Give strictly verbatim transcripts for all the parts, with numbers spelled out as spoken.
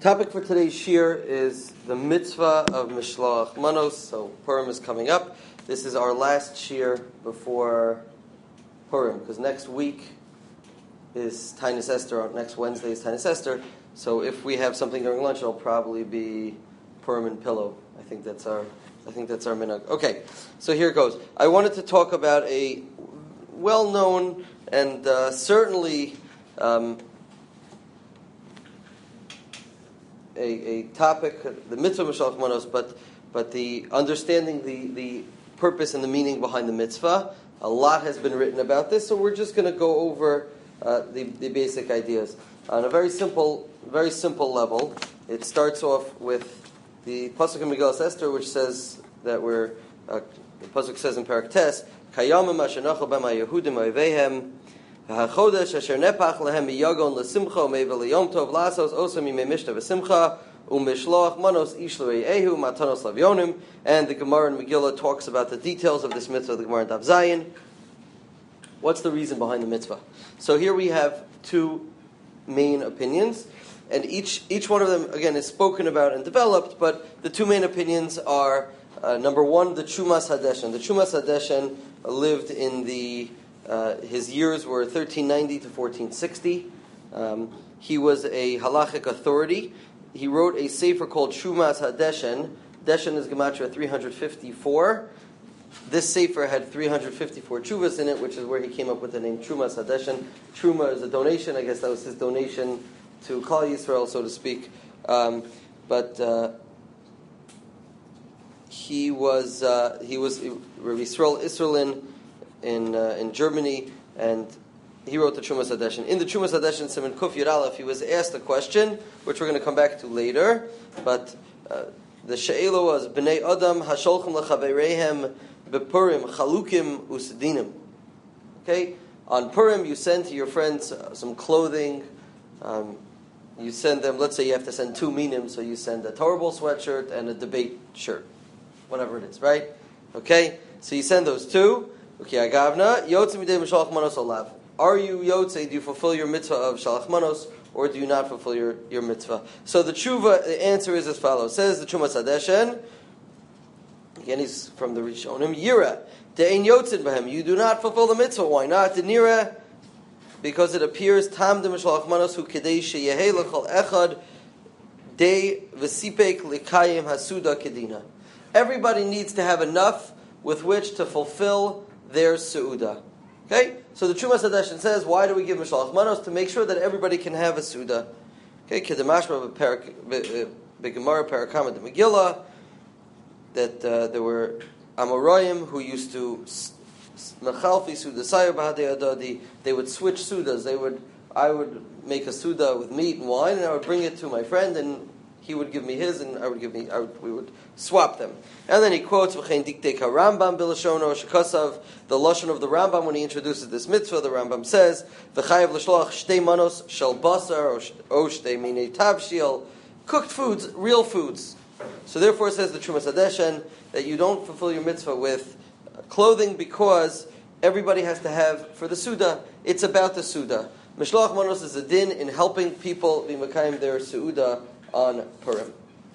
Topic for today's shir is the mitzvah of Mishloach Manos. So Purim is coming up. This is our last shir before Purim, because next week is Tainus Esther. Next Wednesday is Tainus Esther. So if we have something during lunch, it'll probably be Purim and pillow. I think that's our. I think that's our minhag. Okay, so here it goes. I wanted to talk about a well-known and uh, certainly. Um, A, a topic, the mitzvah Mishloach Manos, but but the understanding the, the purpose and the meaning behind the mitzvah. A lot has been written about this, so we're just going to go over uh, the the basic ideas on a very simple, very simple level. It starts off with the pasuk in Megillas Esther, which says that we're uh, the pasuk says in Parak Tes, Kayamim asher nachal b'ma Yehudim oivehem. HaChodesh asher nepach lehem miyagon lesimcha meivel leyom tov lasos osam yimei mishta v'simcha umishloach manos ish l're'ehu matanos lavyonim. And the Gemara in Megillah talks about the details of this mitzvah. The Gemara in Daf Zayin. What's the reason behind the mitzvah? So here we have two main opinions, and each each one of them again is spoken about and developed. But the two main opinions are uh, number one, the Chumas Hadeshen. The Chumas Hadeshen lived in the Uh, his years were thirteen ninety to fourteen sixty. Um, he was a halachic authority. He wrote a sefer called Chumas HaDeshen. Deshen is gematria three hundred fifty-four. This sefer had three hundred fifty-four chuvas in it, which is where he came up with the name Chumas HaDeshen. Truma is a donation. I guess that was his donation to Klal Yisrael, so to speak. Um, but uh, he was uh, he was Rabbi Yisrael Isserlin in uh, in Germany, and he wrote the Chumas Hadeshen. In the Chumas Hadeshen, Siman Kuf Yud Aleph, he was asked a question, which we're going to come back to later, but uh, the She'ela was, B'nei Adam hasholchem l'chaveireihem b'Purim chalukim usedinim. Okay? On Purim, you send to your friends uh, some clothing, um, you send them, let's say you have to send two minim, so you send a Torah Bowl sweatshirt and a debate shirt, whatever it is, right? Okay? So you send those two. Okay, Agavna, Yotze midei Mishloach Manos olav. Are you Yotze, do you fulfill your mitzvah of Shalach Manos, or do you not fulfill your, your mitzvah? So the tshuva, the answer is as follows. Says the Chumas Hadeshen, again he's from the Rishonim, Yira, de'ein Yotzin b'hem, you do not fulfill the mitzvah. Why not? Denira, because it appears, Tam de Mishloach Manos hu kedei sheyehei l'chol echad de v'sipek l'kayim hasuda kedina. Everybody needs to have enough with which to fulfill their Seuda. Okay? So the Chumas Hadeshen says, why do we give Mishloach Manos? To make sure that everybody can have a Seuda. Okay? Kedemashma b'Gemara Parakama de Megillah, that uh, there were Amoraim who used to Mechalfi Suda Sayer B'Hadei Adadi. They would switch Sudas. They would, I would make a Suda with meat and wine, and I would bring it to my friend, and he would give me his, and I would give me. I would, we would swap them. And then he quotes V'chein diktei Rambam bilashono shekasav, the lashon of the Rambam when he introduces this mitzvah. The Rambam says V'chayav l'shloach shtei manos shel basar o shtei minei tavshil, cooked foods, real foods. So therefore, it says the Chumas Hadeshen that you don't fulfill your mitzvah with clothing because everybody has to have for the Suda. It's about the Suda. Mishloach Manos is a din in helping people be mekayim their Seuda on Purim.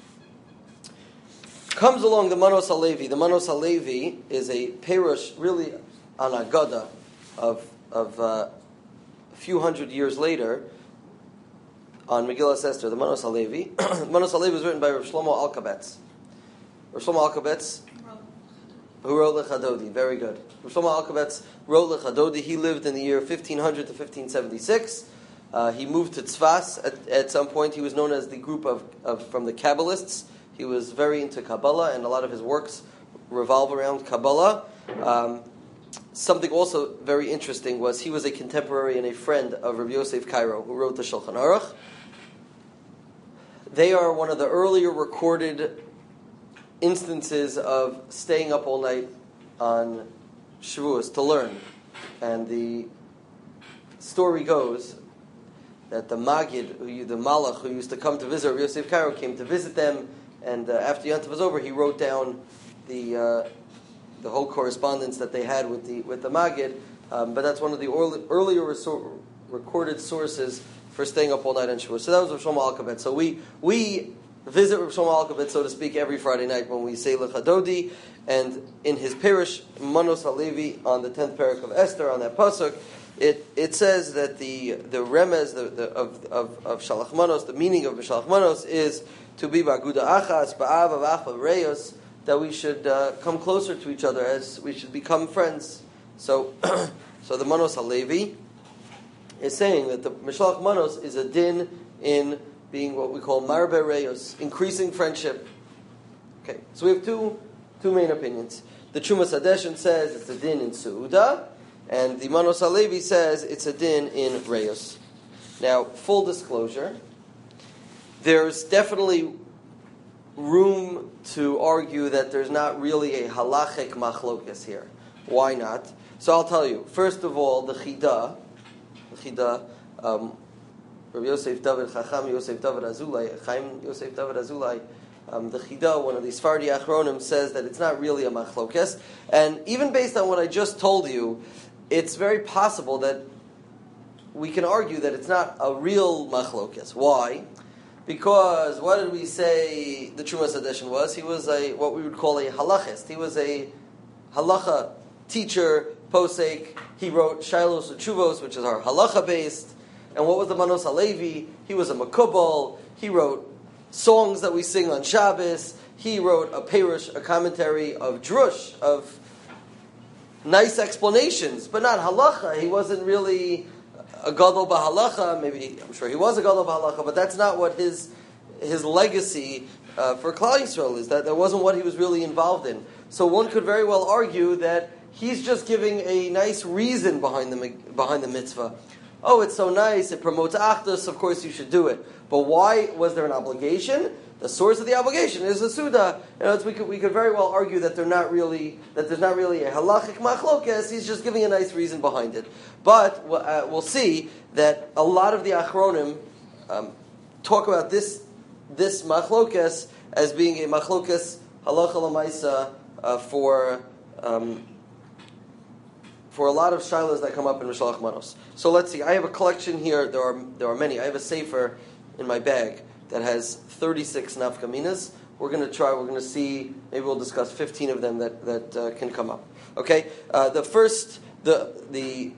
Comes along the Manos HaLevi. The Manos HaLevi is a perush, really an agada of of uh, a few hundred years later on Megillas Esther. The Manos HaLevi. Manos HaLevi was written by Rav Shlomo Alkabetz. Rav Shlomo Alkabetz, who wrote Lechadodi. Very good. Rav Shlomo Alkabetz wrote Lechadodi. He lived in the year fifteen hundred to fifteen seventy-six. Uh, he moved to Tzfas at, at some point. He was known as the group of, of from the Kabbalists. He was very into Kabbalah, and a lot of his works revolve around Kabbalah. Um, something also very interesting was he was a contemporary and a friend of Rabbi Yosef Karo, who wrote the Shulchan Aruch. They are one of the earlier recorded instances of staying up all night on Shavuos to learn. And the story goes that the Magid, who, the Malach, who used to come to visit Rabbi Yosef Karo, came to visit them, and uh, after Yom Tov was over, he wrote down the uh, the whole correspondence that they had with the with the Magid. Um, but that's one of the early, earlier resor- recorded sources for staying up all night on Shavuos. So that was Rav Shlomo Alkabetz. So we we visit Rav Shlomo Alkabetz, so to speak, every Friday night when we say Lecha Dodi, and in his parish Manos Halevi on the tenth parak of Esther, on that pasuk, it it says that the the remez the, the, of of of Shalach Manos, the meaning of Shalach Manos is to be ba'aguda achas ba'av avach ba'reyos, that we should uh, come closer to each other, as we should become friends. So, so the Manos Halevi is saying that the Mishalach Manos is a din in being what we call marbe reyos, increasing friendship. Okay, so we have two two main opinions. The Trumas Hadeshen says it's a din in Seuda, and the Manos Halevi says it's a din in reyos. Now, full disclosure, there's definitely room to argue that there's not really a halachic machlokas here. Why not? So I'll tell you. First of all, the Chida, the Chida, um, Rabbi Yosef David Chacham Yosef David Azulai, Chaim Yosef David Azulai, um, the Chida, one of these Sfardi Achronim, says that it's not really a machlokas. And even based on what I just told you, it's very possible that we can argue that it's not a real machlokas. Why? Because what did we say the Trumas Hadeshen was? He was a what we would call a halachist. He was a halacha teacher, posek. He wrote Shilos Uchuvos, which is our halacha based. And what was the Manos Halevi? He was a makubal. He wrote songs that we sing on Shabbos. He wrote a perush, a commentary of drush, of nice explanations, but not halacha. He wasn't really a gadol b'halacha. Maybe I'm sure he was a gadol b'halacha, but that's not what his his legacy uh, for Klal Yisrael is. That that wasn't what he was really involved in. So one could very well argue that he's just giving a nice reason behind the behind the mitzvah. Oh, it's so nice, it promotes achdus, of course you should do it. But why was there an obligation? The source of the obligation is the Suda. You know, we could we could very well argue that they're not really that there's not really a halachic machlokes. He's just giving a nice reason behind it. But uh, we'll see that a lot of the achronim um, talk about this this machlokes as being a machlokes halacha lamaisa uh, for. Um, For a lot of shilas that come up in Mishalach Manos. So let's see. I have a collection here. There are there are many. I have a sefer in my bag that has thirty-six nafkaminas. We're going to try. We're going to see. Maybe we'll discuss fifteen of them that that uh, can come up. Okay. Uh, the first, the the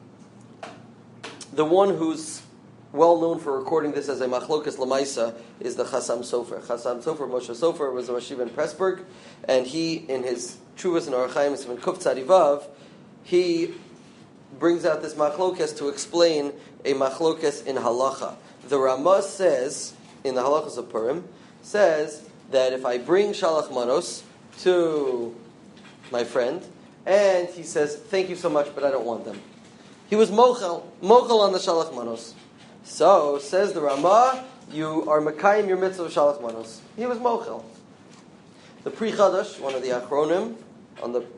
the one who's well known for recording this as a machlokas lamaisa is the Chassam Sofer. Chassam Sofer, Moshe Sofer, was a Rashiv in Pressburg, and he in his Chuvas and Arachaim in Kuf Tzadivav, he brings out this machlokas to explain a machlokas in halacha. The Ramah says, in the halachas of Purim, says that if I bring shalach manos to my friend, and he says, thank you so much, but I don't want them. He was mochel, mochel on the shalach manos. So, says the Ramah, you are mekayim your mitzvah of shalach manos. He was mochel. The Pri Chadash, one of the achronim, on the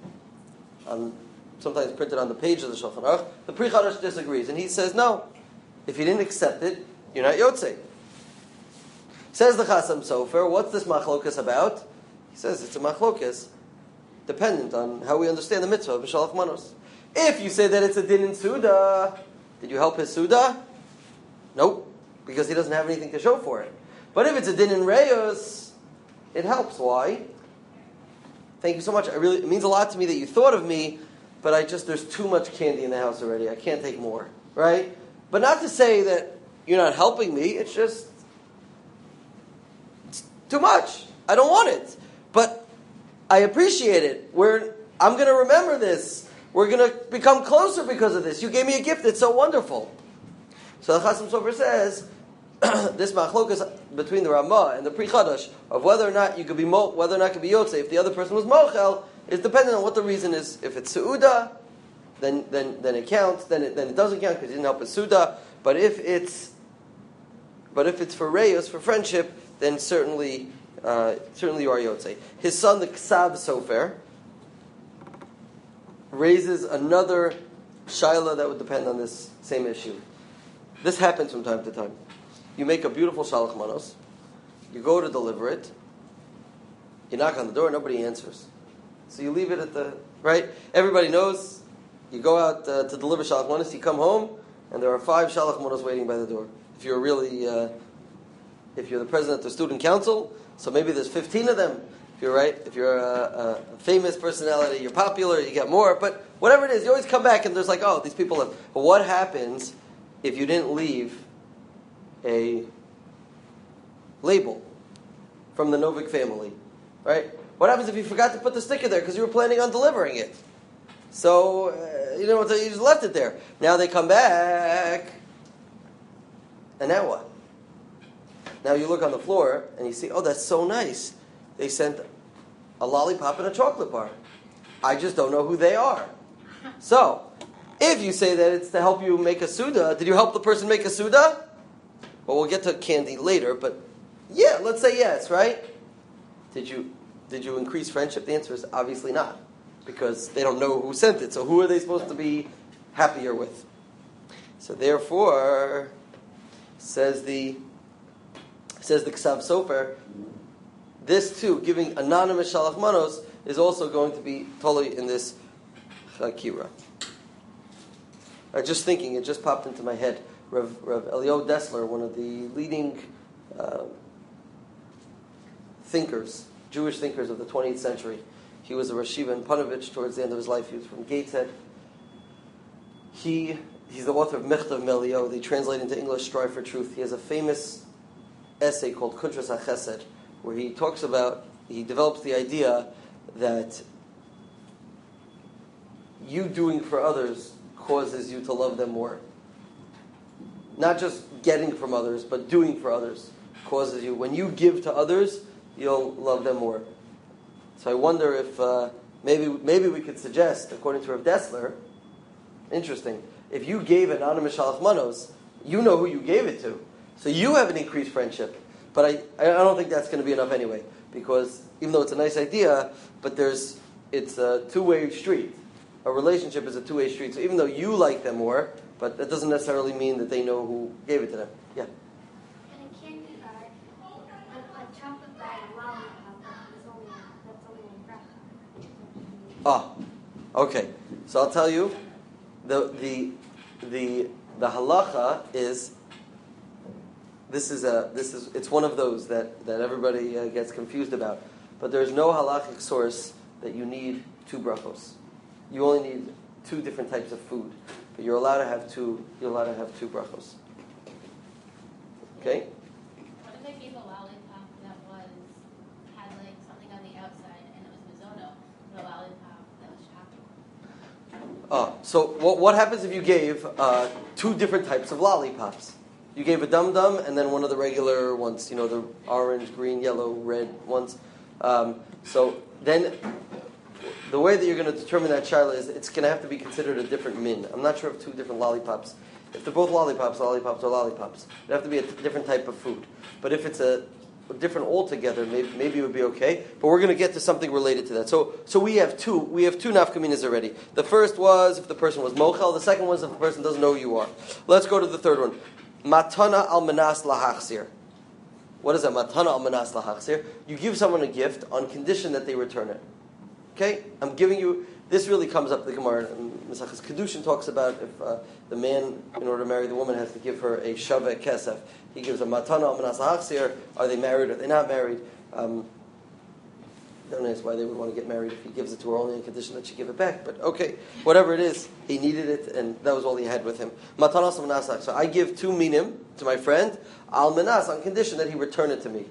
on sometimes printed on the page of the Shulchan Aruch, the Pri Chadash disagrees, and he says, no, if you didn't accept it, you're not Yotzei. Says the Chassam Sofer, what's this machlokas about? He says it's a machlokas dependent on how we understand the mitzvah of Shalach Manos. If you say that it's a din in Suda, did you help his Suda? Nope, because he doesn't have anything to show for it. But if it's a din in Reyos, it helps. Why? Thank you so much. I really, it means a lot to me that you thought of me, but I just, there's too much candy in the house already. I can't take more, right? But not to say that you're not helping me, it's just, it's too much. I don't want it. But I appreciate it. We're, I'm going to remember this. We're going to become closer because of this. You gave me a gift. It's so wonderful. So the Chassam Sofer says, this machlokas between the Ramah and the Pri Chadash of whether or not you could be mo- whether or not it could be Yotzei if the other person was mochel is dependent on what the reason is. If it's Seuda, then then then it counts. Then it then it doesn't count because he didn't help with Seuda. But if it's but if it's for Reyos, for friendship, then certainly uh, certainly you are Yotzei. His son, the Ksav Sofer, raises another shaila that would depend on this same issue. This happens from time to time. You make a beautiful shalach manos, you go to deliver it, you knock on the door, nobody answers. So you leave it at the, right? Everybody knows, you go out uh, to deliver shalach manos, you come home, and there are five shalach manos waiting by the door. if you're really, uh, if you're the president of the student council, so maybe there's fifteen of them. If you're right, if you're a, a famous personality, you're popular, you get more. But whatever it is, you always come back and there's like, oh, these people have. But what happens if you didn't leave a label from the Novik family, right? What happens if you forgot to put the sticker there because you were planning on delivering it? So, uh, you know, you just left it there. Now they come back, and now what? Now you look on the floor and you see, oh, that's so nice. They sent a lollipop and a chocolate bar. I just don't know who they are. So, if you say that it's to help you make a Suda, did you help the person make a Suda? Well, we'll get to candy later, but yeah, let's say yes, right? Did you did you increase friendship? The answer is obviously not, because they don't know who sent it. So who are they supposed to be happier with? So therefore, says the says the Ksav Sofer, this too, giving anonymous shalach manos, is also going to be totally in this chakira. Uh, just thinking, it just popped into my head. Rav, Rav Elio Dessler, one of the leading uh, thinkers, Jewish thinkers of the twentieth century. He was a Rashiva in Panovich towards the end of his life. He was from Gateshead. He he's the author of Mechtav Melio, the translate into English Strive for Truth. He has a famous essay called Kuntras HaChesed, where he talks about, he develops the idea that you doing for others causes you to love them more. Not just getting from others, but doing for others causes you. When you give to others, you'll love them more. So I wonder if uh, maybe maybe we could suggest, according to Rav Dessler, interesting, if you gave anonymous shalach manos, you know who you gave it to. So you have an increased friendship. But I, I don't think that's going to be enough anyway, because even though it's a nice idea, but there's it's a two-way street. A relationship is a two-way street. So even though you like them more, but that doesn't necessarily mean that they know who gave it to them. Yeah. And a candy bag, a, a chocolate bag, a lollipop, is only that's only one bracha. Ah, okay. So I'll tell you, the the the the halacha is. This is a this is it's one of those that that everybody uh, gets confused about. But there's no halachic source that you need two brachos. You only need two different types of food, but you're allowed to have two. You're allowed to have two brachos. Okay. What if they gave a lollipop that was had like something on the outside and it was mizono, but a lollipop that was chocolate? Oh, so what what happens if you gave uh, two different types of lollipops? You gave a dum dum and then one of the regular ones, you know, the orange, green, yellow, red ones. Um, so then, the way that you're going to determine that shaila is it's going to have to be considered a different min. I'm not sure if two different lollipops. If they're both lollipops, lollipops are lollipops. It'd have to be a t- different type of food. But if it's a, a different altogether, maybe, maybe it would be okay. But we're going to get to something related to that. So, so we have two. We have two nafkaminas already. The first was if the person was mochel. The second was if the person doesn't know who you are. Let's go to the third one. Matana al manas lahachzir. What is that? Matana al manas lahachzir. You give someone a gift on condition that they return it. Okay? I'm giving you... This really comes up, the Gemara. Mesachas Kedushin talks about if uh, the man, in order to marry the woman, has to give her a shaveh kesef. He gives a matana al manas lahachzir. Are they married? Are they not married? Um, don't ask why they would want to get married if he gives it to her only on condition that she give it back. But okay, whatever it is, he needed it, and that was all he had with him. Matanas al manas. So I give two minim to my friend al manas on condition that he return it to me.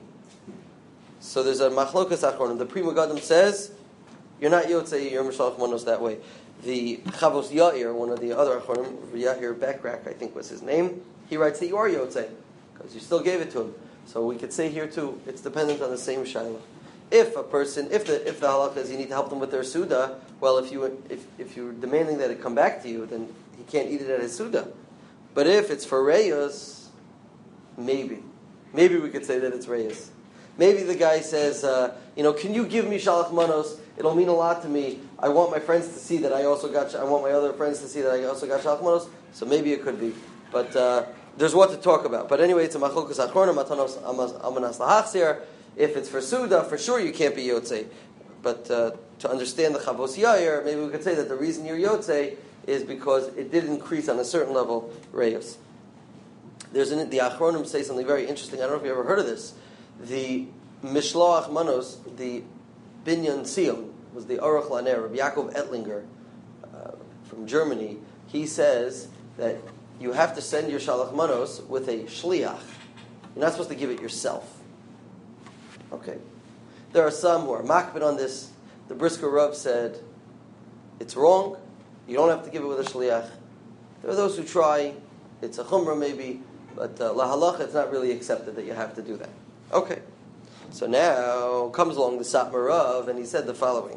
So there's a machlokas achronim. The Pri Megadim says you're not yotzei your mishalach manos that way. The Chavos Yair, one of the other achronim, Yair Bekrak, I think was his name. He writes that you are yotzei because you still gave it to him. So we could say here too, it's dependent on the same shaila. If a person, if the if the halacha is you need to help them with their suda, well, if you if if you're demanding that it come back to you, then he can't eat it at his suda. But if it's for reyos, maybe, maybe we could say that it's reyos. Maybe the guy says, uh, you know, can you give me shalach manos? It'll mean a lot to me. I want my friends to see that I also got. I want my other friends to see that I also got shalach manos. So maybe it could be, but uh, there's what to talk about. But anyway, it's a machlokas achronim matanos amanas lahachzir. If it's for Suda, for sure you can't be Yotzei. But uh, to understand the Chavos Yair, maybe we could say that the reason you're Yotzei is because it did increase on a certain level Reyos. there's an, the Achronim say something very interesting. I don't know if you ever heard of this. The Mishloach Manos, the Binyan Sion, was the Aruch Laner, Rabbi Yaakov Ettlinger, uh, from Germany. He says that you have to send your Shalach Manos with a Shliach. You're not supposed to give it yourself. Okay. There are some who are makbid on this. The Brisker Rav said, it's wrong. You don't have to give it with a Shliach. There are those who try. It's a chumrah maybe, but uh, lahalacha, it's not really accepted that you have to do that. Okay. So now comes along the Satmar Rav, and he said the following.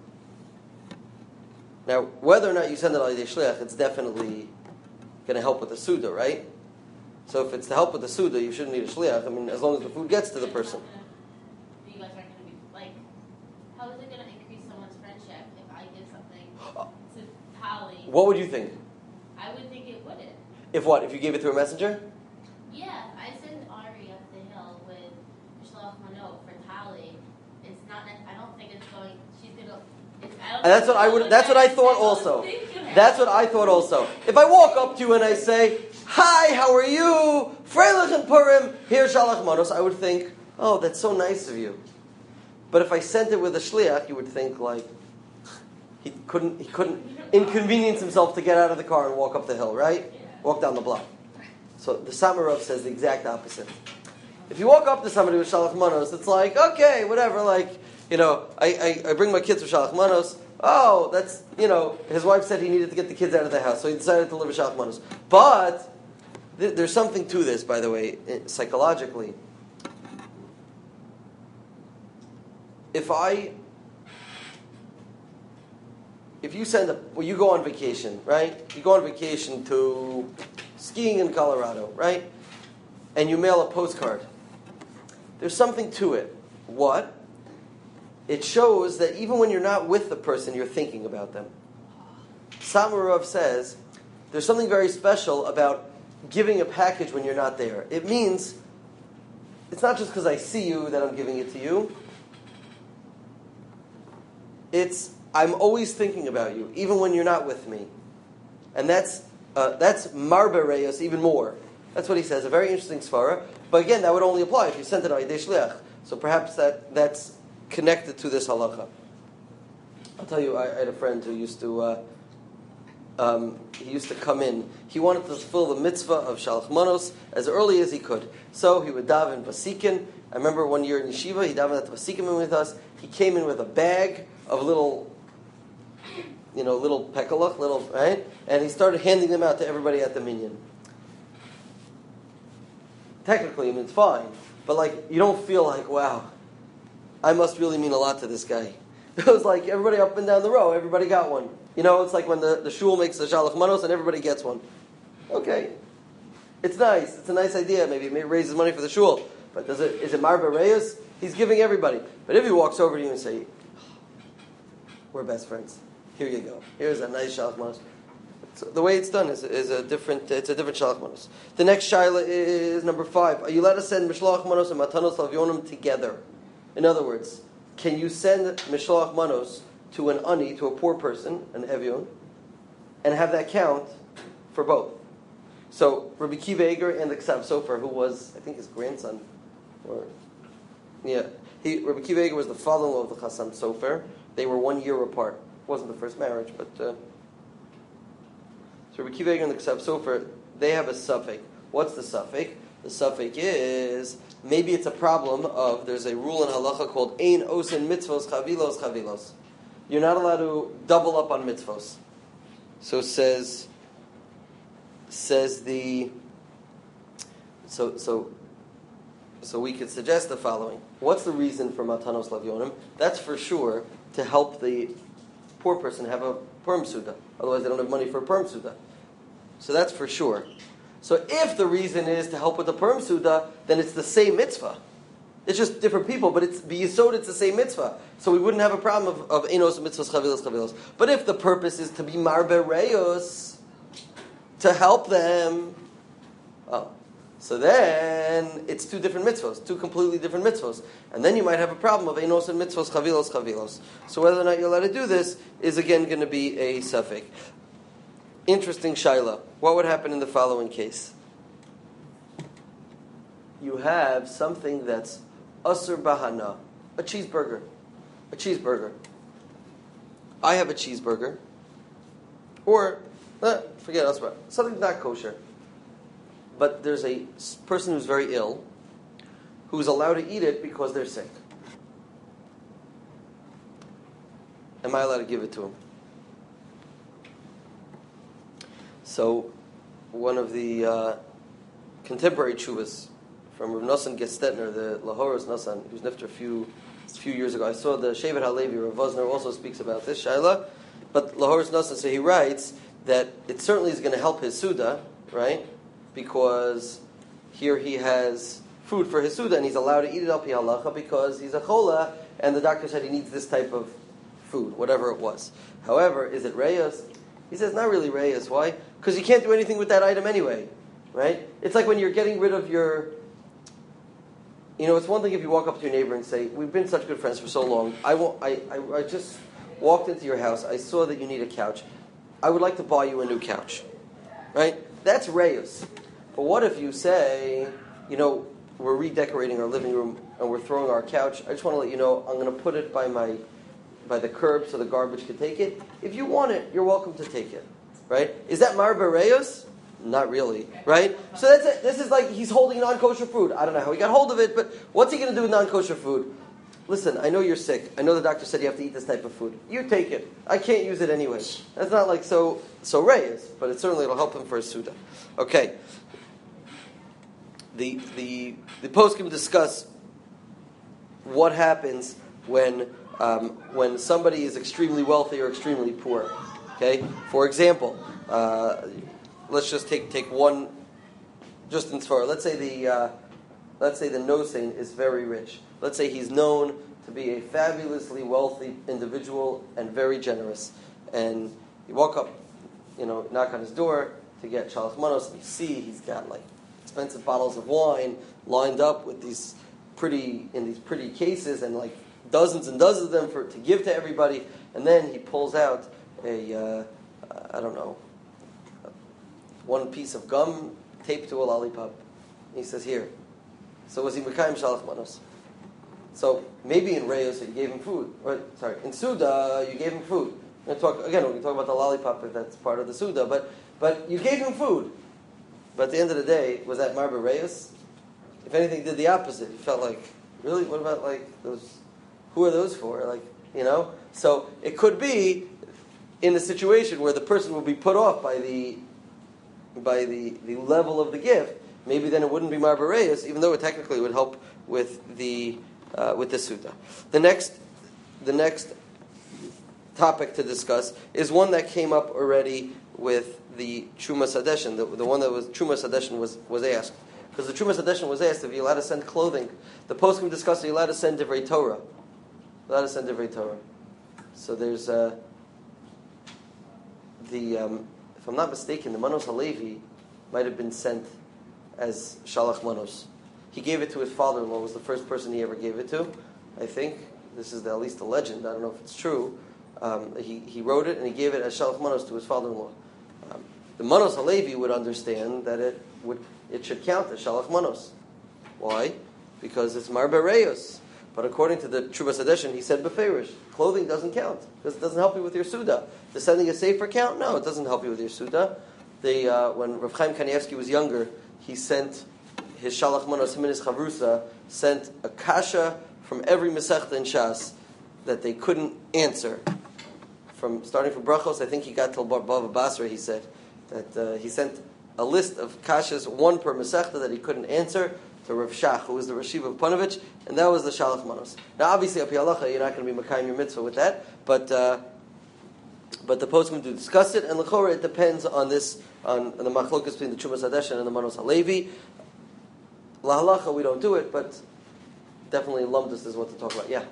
Now, whether or not you send it al yedei shliach, it's definitely going to help with the Suda, right? So if it's to help with the Suda, you shouldn't need a shliach. I mean, as long as the food gets to the person. You guys aren't going to be, like, how is it going to increase someone's friendship if I give something to Tali? What would you think? I would think it wouldn't. If what? If you gave it through a messenger? Yeah, I send Ari up the hill with Mishloach Manot for Tali. It's not, I don't think it's going, she's going to, it's, I don't And that's what I would. That's what I thought also. That's what I thought also. If I walk up to you and I say, "Hi, how are you? Freilich and Purim. Here's Shalach Manos," I would think, "Oh, that's so nice of you." But if I sent it with a shliach, you would think like he couldn't. He couldn't inconvenience himself to get out of the car and walk up the hill, right? Walk down the block. So the Satmar Rav says the exact opposite. If you walk up to somebody with Shalach Manos, it's like, okay, whatever. Like, you know, I, I, I bring my kids with Shalach Manos. Oh, that's, you know, his wife said he needed to get the kids out of the house, so he decided to live with Shalach Manos. But th- there's something to this, by the way, psychologically. If I, if you send a, well, you go on vacation, right? You go on vacation to skiing in Colorado, right? And you mail a postcard. There's something to it. What? It shows that even when you're not with the person, you're thinking about them. Satmar Rav says there's something very special about giving a package when you're not there. It means it's not just because I see you that I'm giving it to you. It's I'm always thinking about you, even when you're not with me. And that's uh, that's marbe reyos even more. That's what he says. A very interesting svara. But again, that would only apply if you sent it al yedei shliach. So perhaps that that's connected to this halacha. I'll tell you, I, I had a friend who used to, uh, um, he used to come in. He wanted to fulfill the mitzvah of Shalach Manos as early as he could. So he would daven Vasikin. I remember one year in yeshiva, he davened at the Vasikin with us. He came in with a bag of little, you know, little pekalach, little, right? And he started handing them out to everybody at the minyan. Technically, I mean, it's fine. But like, you don't feel like, wow, I must really mean a lot to this guy. It was like everybody up and down the row, everybody got one. You know, it's like when the, the shul makes a Shalach Manos and everybody gets one. Okay. It's nice. It's a nice idea. Maybe it raises money for the shul. But does it, is it Marba Reyes? He's giving everybody. But if he walks over to you and say, we're best friends. Here you go. Here's a nice Shalach Manos. So the way it's done is, is a different. It's a different Shalach Manos. The next shaila is number five. Are you allowed to send Mishloach Manos and Matanos Lavyonim together? In other words, can you send Mishloach Manos to an ani, to a poor person, an Evyon, and have that count for both? So Rabbi Kiva Eger and the Ksav Sofer, who was, I think, his grandson, or yeah, he Rabbi Kiva Eger was the father-in-law of the Chassam Sofer. They were one year apart. It wasn't the first marriage, but uh, so Rabbi Kiva Eger and the Ksav Sofer, they have a suffix. What's the suffix? The suffix is, maybe it's a problem of, there's a rule in halacha called ein osin mitzvos chavilos chavilos. You're not allowed to double up on mitzvos. So says, says the, so so so we could suggest the following. What's the reason for matanos lavyonim? That's for sure to help the poor person have a perm suda. Otherwise they don't have money for a perm suda. So that's for sure. So if the reason is to help with the Purim Suda, then it's the same mitzvah. It's just different people, but it's b'yisod, it's the same mitzvah. So we wouldn't have a problem of, of enos mitzvahs chavilos chavilos. But if the purpose is to be marbe reyos, to help them, oh, so then it's two different mitzvahs, two completely different mitzvahs. And then you might have a problem of enos and mitzvahs chavilos chavilos. So whether or not you're allowed to do this is again going to be a suffix. Interesting shaila. What would happen in the following case? you have something that's asur bahana, a cheeseburger, a cheeseburger. I have a cheeseburger, or eh, forget asur, something not kosher. But there's a person who's very ill, who's allowed to eat it because they're sick. Am I allowed to give it to him? So, one of the uh, contemporary tshuvas from Rav Nosson Gestetner, the Lahoros Nosson, who's nifter a few a few years ago. I saw the Shevet HaLevi, Rav Vosner also speaks about this, Shaila. But Lahoros Nosson, so he writes that it certainly is going to help his Suda, right? Because here he has food for his Suda, and he's allowed to eat it al pi halacha because he's a chola, and the doctor said he needs this type of food, whatever it was. However, is it reyos? He says, not really reyos. Why? Because you can't do anything with that item anyway, right? It's like when you're getting rid of your... You know, it's one thing if you walk up to your neighbor and say, we've been such good friends for so long, I, won't, I, I, I just walked into your house, I saw that you need a couch, I would like to buy you a new couch, right? That's reyos. But what if you say, you know, we're redecorating our living room and we're throwing our couch, I just want to let you know, I'm going to put it by my by the curb so the garbage can take it. If you want it, you're welcome to take it, right? Is that mar bereyos? Not really, right? So that's it. This is like he's holding non-kosher food. I don't know how he got hold of it, but what's he going to do with non-kosher food? Listen, I know you're sick. I know the doctor said you have to eat this type of food. You take it. I can't use it anyway. That's not like so so reyes, but it certainly will help him for his suda. Okay. The the the post can discuss what happens when um, when somebody is extremely wealthy or extremely poor. Okay, for example, uh, let's just take take one just in far. Let's say the uh, let's say the nosein is very rich. Let's say he's known to be a fabulously wealthy individual and very generous. And you walk up, you know, knock on his door to get shalach manos, and you see he's got like expensive bottles of wine lined up with these pretty in these pretty cases, and like dozens and dozens of them for to give to everybody. And then he pulls out a uh, I don't know one piece of gum taped to a lollipop. And he says, "Here." So was he mekayim shalach manos? So maybe in Reyos you gave him food, or sorry, in Suda you gave him food. We're gonna talk again. We're going to talk about the lollipop if that's part of the Suda, but but you gave him food. But at the end of the day, was that Marba Reyos? If anything, did the opposite. He felt like, really, what about like those? Who are those for? Like, you know. So it could be in a situation where the person will be put off by the by the, the level of the gift. Maybe then it wouldn't be Marba Reyos, even though it technically would help with the uh, with the Suda. The next the next topic to discuss is one that came up already with the Trumas Hadeshin, the, the one that was Trumas Hadeshin was, was asked. Because the Trumas Hadeshin was asked if you're allowed to send clothing. The poskim discussed, are you allowed to send Divrei Torah? Allowed to send Divrei Torah. So there's uh, the, um, if I'm not mistaken, the Manos Halevi might have been sent as Shalach Manos. He gave it to his father-in-law, was the first person he ever gave it to, I think. This is the, at least a legend, I don't know if it's true. Um, he, he wrote it and he gave it as Shalach Manos to his father-in-law. Um, the Manos Halevi would understand that it would it should count as Shalach Manos. Why? Because it's Mar Bereyos. But according to the Trubas Hadeshin, he said Beferish, clothing doesn't count because it doesn't help you with your Suda. The sending a safer count? No, it doesn't help you with your Suda. The, uh, when Rav Chaim Kanievsky was younger, he sent his Shalach Manos, him and his Chavrusa, sent a kasha from every Masechta in Shas that they couldn't answer. From starting from Brachos, I think he got till Bava Basra, he said, that uh, he sent a list of kashas, one per Masechta, that he couldn't answer, to Rav Shach, who was the Rashiv of Panovich, and that was the Shalach Manos. Now, obviously, Api Halacha, you're not going to be Makayim your mitzvah with that, but uh, but the poskim do discuss it, and L'chora, it depends on this, on, on the machlokas between the Trumas Hadeshin and the Manos Halevi. La Halacha, we don't do it, but definitely Lumdus is what to talk about. Yeah?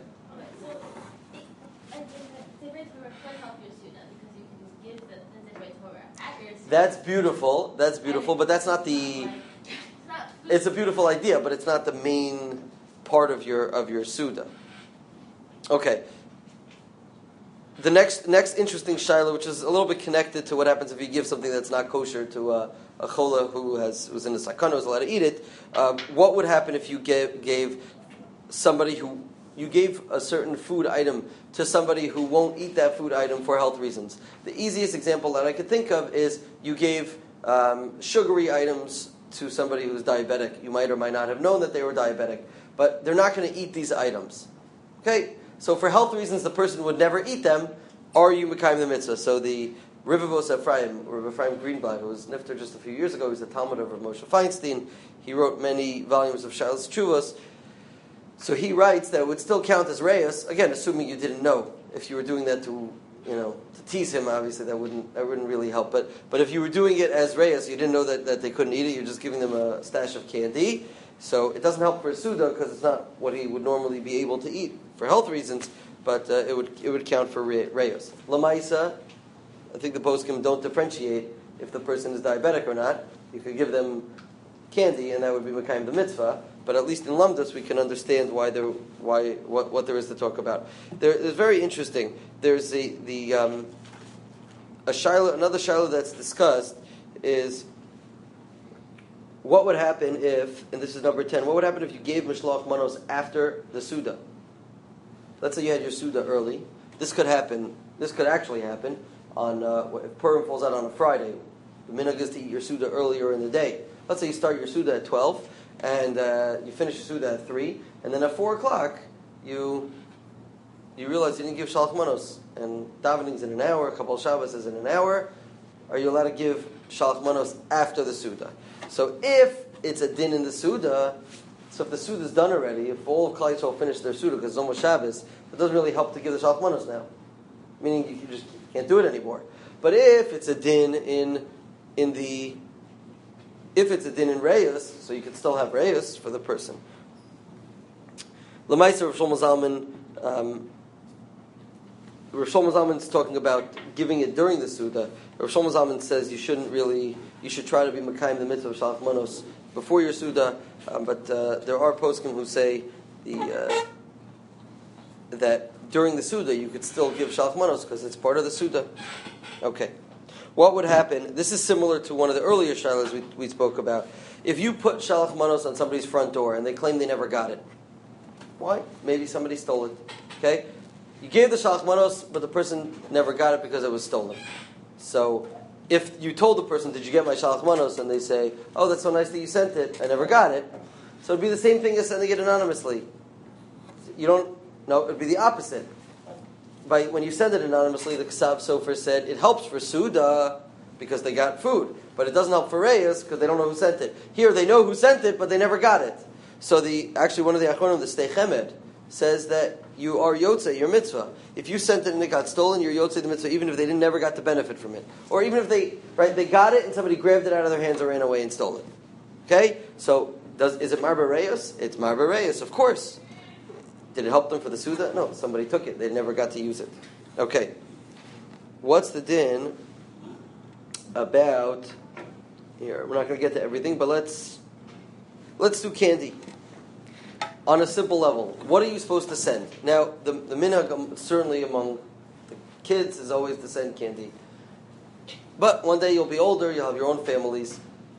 That's beautiful. That's beautiful, but that's not the. It's a beautiful idea, but it's not the main part of your of your Suda. Okay. The next next interesting shaila, which is a little bit connected to what happens if you give something that's not kosher to a, a chola who has was in a sakana was allowed to eat it. Uh, what would happen if you gave, gave somebody who you gave a certain food item to somebody who won't eat that food item for health reasons? The easiest example that I could think of is you gave um, sugary items to somebody who's diabetic. You might or might not have known that they were diabetic, but they're not going to eat these items. Okay, so for health reasons, the person would never eat them. Are you mekayim the mitzvah? So the Rivavos Ephraim, or Ephraim Greenblatt, who was nifter just a few years ago, he was a Talmud of Rav Moshe Feinstein. He wrote many volumes of Shilas Tshuvos. So he writes that it would still count as reyes, again, assuming you didn't know. If you were doing that to, you know, to tease him, obviously that wouldn't that wouldn't really help. But but if you were doing it as reyes, you didn't know that, that they couldn't eat it, you're just giving them a stash of candy. So it doesn't help for a Suda because it's not what he would normally be able to eat for health reasons, but uh, it would it would count for reyes. Lamaisa, I think the poskim don't differentiate if the person is diabetic or not. You could give them candy, and that would be mekayim the mitzvah. But at least in Lamdas, we can understand why there, why what, what there is to talk about. There, it's very interesting. There's the the um, a shiloh, another shiloh that's discussed is what would happen if, and this is number ten. What would happen if you gave mishloach manos after the suda? Let's say you had your suda early. This could happen. This could actually happen on uh, if Purim falls out on a Friday. The minhag is to eat your suda earlier in the day. Let's say you start your suda at twelve. And uh, you finish your Suda at three, and then at four o'clock, you you realize you didn't give Shalach Manos, and davening's in an hour, Kabbalah Shabbos is in an hour. Are you allowed to give Shalach Manos after the Suda? So if it's a din in the Suda, so if the Suda is done already, if all of Klal Yisrael finished their Suda because it's almost Shabbos, it doesn't really help to give the Shalach Manos now, meaning you just can't do it anymore. But if it's a din in in the If it's a din in reyes, so you could still have reyes for the person. L'maisa Rav Shlomo Zalman, um, Rav Shlomo Zalman is talking about giving it during the Suda. Rav Shlomo Zalman says you shouldn't really, you should try to be mekayim the mitzvah of Shalach Manos before your Suda, um, but uh, there are poskim who say the uh, that during the Suda you could still give Shalach Manos because it's part of the Suda. Okay. What would happen? This is similar to one of the earlier shilas we, we spoke about. If you put Shalach Manos on somebody's front door and they claim they never got it, why? Maybe somebody stole it. Okay? You gave the Shalach Manos, but the person never got it because it was stolen. So, if you told the person, did you get my Shalach Manos? And they say, oh, that's so nice that you sent it. I never got it. So it'd be the same thing as sending it anonymously. You don't, no, it'd be the opposite. By, when you send it anonymously, the Ksav Sofer said it helps for Suda because they got food, but it doesn't help for Reyes because they don't know who sent it. Here they know who sent it, but they never got it. So the actually one of the Achronim, the Stei Chemed, says that you are Yotzei, your mitzvah. If you sent it and it got stolen, you're Yotzei the mitzvah, even if they didn't never got to benefit from it, or even if they right they got it and somebody grabbed it out of their hands or ran away and stole it. Okay, so does is it Marba Reyes? It's Marba Reyes, of course. Did it help them for the Suda? No, somebody took it. They never got to use it. Okay. What's the din about, here, we're not going to get to everything, but let's let's do candy. On a simple level, what are you supposed to send? Now, the, the minhag, um, certainly among the kids, is always to send candy. But one day you'll be older, you'll have your own families.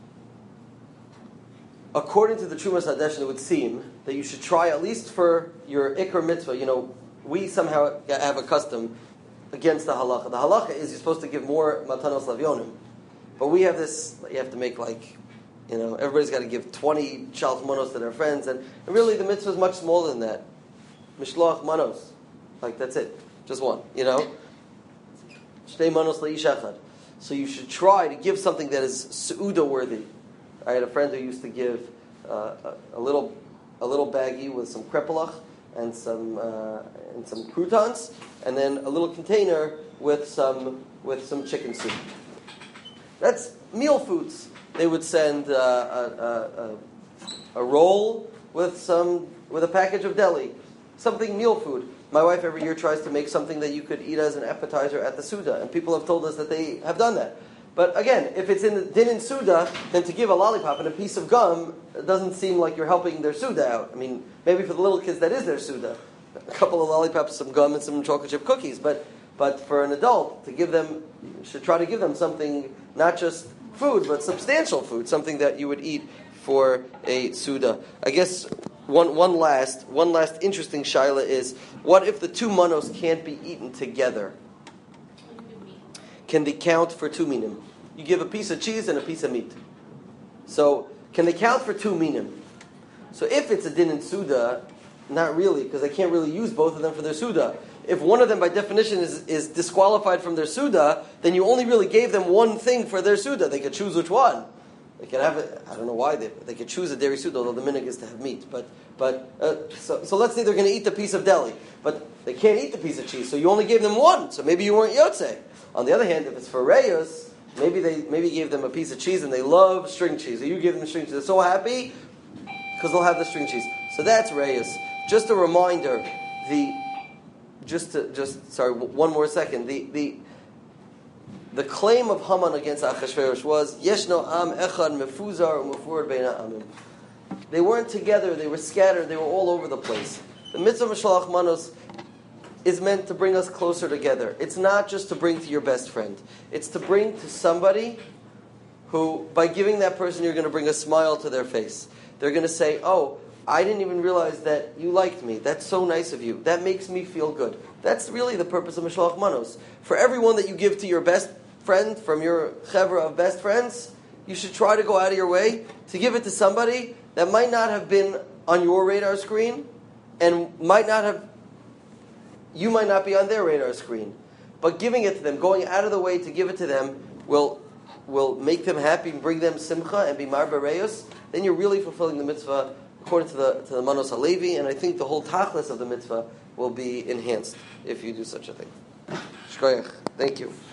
According to the Trumas Hadeshin, it would seem that you should try, at least for your Iker mitzvah, you know, we somehow have a custom against the halacha. The halacha is you're supposed to give more matanos lavyonim. But we have this, you have to make like, you know, everybody's got to give twenty shalach manos to their friends, and, and really the mitzvah is much smaller than that. Mishloach manos. Like, that's it. Just one, you know? Shtei manos la'ish echad. So you should try to give something that is seuda worthy. I had a friend who used to give uh, a, a little a little baggie with some krepelach and some uh, and some croutons, and then a little container with some with some chicken soup. That's meal foods. They would send uh, a, a, a roll with some with a package of deli, something meal food. My wife every year tries to make something that you could eat as an appetizer at the Suda, and people have told us that they have done that. But again, if it's in the din in Suda, then to give a lollipop and a piece of gum, it doesn't seem like you're helping their Suda out. I mean, maybe for the little kids that is their Suda. A couple of lollipops, some gum, and some chocolate chip cookies. But but for an adult, to give them, you should try to give them something not just food, but substantial food, something that you would eat for a Suda. I guess one one last one last interesting shaila is, what if the two manos can't be eaten together? Can they count for two minim? You give a piece of cheese and a piece of meat. So, can they count for two minim? So if it's a din in Suda, not really, because they can't really use both of them for their Suda. If one of them, by definition, is, is disqualified from their Suda, then you only really gave them one thing for their Suda. They could choose which one. They can have it. I don't know why they they could choose a dairy Suda, although the minhag is to have meat. But but uh, so so let's say they're going to eat the piece of deli, but they can't eat the piece of cheese. So you only gave them one. So maybe you weren't yotze. On the other hand, if it's for reyos, maybe they maybe you gave them a piece of cheese and they love string cheese. So you give them string cheese. They're so happy because they'll have the string cheese. So that's reyos. Just a reminder, the just to, just sorry, one more second. The the the claim of Haman against Achashverosh was Yeshno Am Echad Mefuzar Umefur Beina Amim. They weren't together. They were scattered. They were all over the place. The mitzvah Mashalach Manos is meant to bring us closer together. It's not just to bring to your best friend. It's to bring to somebody who, by giving that person, you're going to bring a smile to their face. They're going to say, "Oh, I didn't even realize that you liked me. That's so nice of you. That makes me feel good." That's really the purpose of Mashalach Manos. For everyone that you give to your best friend from your chevra of best friends, you should try to go out of your way to give it to somebody that might not have been on your radar screen and might not have, you might not be on their radar screen. But giving it to them, going out of the way to give it to them, will will make them happy and bring them simcha and be marba reyos. Then you're really fulfilling the mitzvah according to the to the Manos HaLevi, and I think the whole tachlis of the mitzvah will be enhanced if you do such a thing. Shkoyach. Thank you.